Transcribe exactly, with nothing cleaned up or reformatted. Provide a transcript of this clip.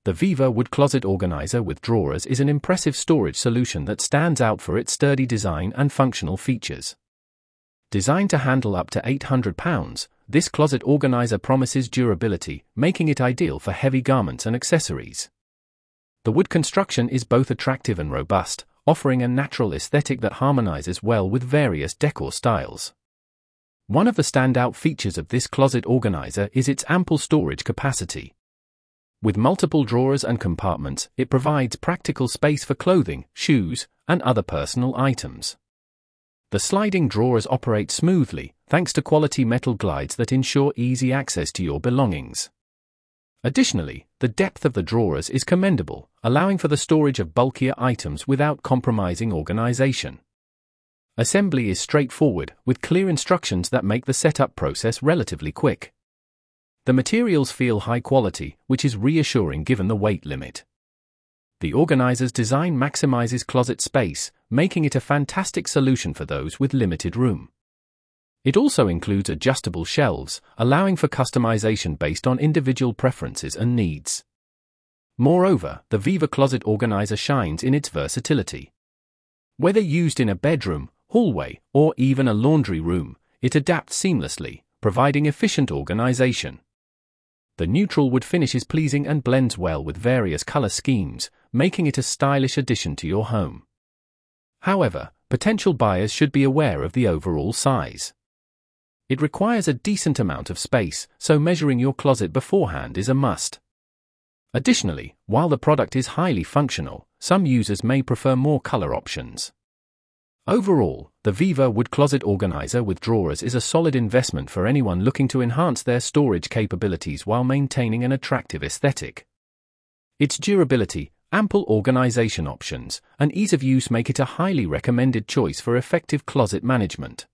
The Viva Wood Closet Organizer with drawers is an impressive storage solution that stands out for its sturdy design and functional features. Designed to handle up to eight hundred pounds, this closet organizer promises durability, making it ideal for heavy garments and accessories. The wood construction is both attractive and robust, offering a natural aesthetic that harmonizes well with various decor styles. One of the standout features of this closet organizer is its ample storage capacity. With multiple drawers and compartments, it provides practical space for clothing, shoes, and other personal items. The sliding drawers operate smoothly, thanks to quality metal glides that ensure easy access to your belongings. Additionally, the depth of the drawers is commendable, allowing for the storage of bulkier items without compromising organization. Assembly is straightforward, with clear instructions that make the setup process relatively quick. The materials feel high quality, which is reassuring given the weight limit. The organizer's design maximizes closet space, making it a fantastic solution for those with limited room. It also includes adjustable shelves, allowing for customization based on individual preferences and needs. Moreover, the Viva Closet Organizer shines in its versatility. Whether used in a bedroom, hallway, or even a laundry room, it adapts seamlessly, providing efficient organization. The neutral wood finish is pleasing and blends well with various color schemes, making it a stylish addition to your home. However, potential buyers should be aware of the overall size. It requires a decent amount of space, so measuring your closet beforehand is a must. Additionally, while the product is highly functional, some users may prefer more color options. Overall, the Viva Wood Closet Organizer with drawers is a solid investment for anyone looking to enhance their storage capabilities while maintaining an attractive aesthetic. Its durability, ample organization options, and ease of use make it a highly recommended choice for effective closet management.